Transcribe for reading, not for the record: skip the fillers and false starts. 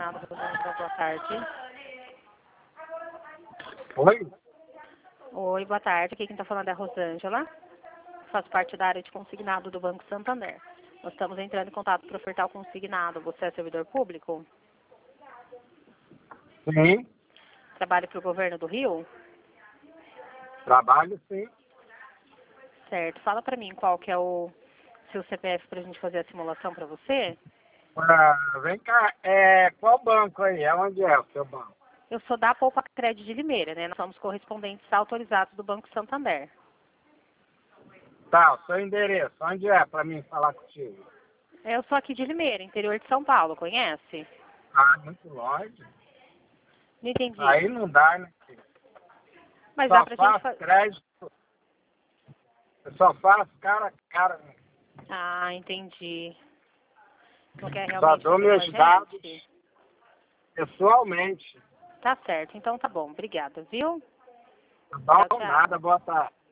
consignado do banco. Boa tarde. Oi? Oi, boa tarde. Aqui quem está falando é a Rosângela. Faço parte da área de consignado do Banco Santander. Nós estamos entrando em contato para ofertar o consignado. Você é servidor público? Sim, Trabalha para o governo do Rio? trabalho sim. Certo. Fala para mim qual que é o seu CPF para a gente fazer a simulação para você. Vem cá, qual banco aí? Onde é o seu banco? Eu sou da Poupa Crédito de Limeira, né? Nós somos correspondentes autorizados do Banco Santander. Tá, o seu endereço, onde é para mim falar contigo? Eu sou aqui de Limeira, interior de São Paulo, conhece? Ah, muito longe. Não entendi. Aí não dá, né? Mas dá Só pra gente faço fazer. crédito, eu só faço cara a cara, né? Ah, entendi. Não quer Só realmente dou fazer com a meus dados gente? pessoalmente. Tá certo, então tá bom. Obrigada, viu? Tá Tchau, bom? tchau. Nada, boa tarde.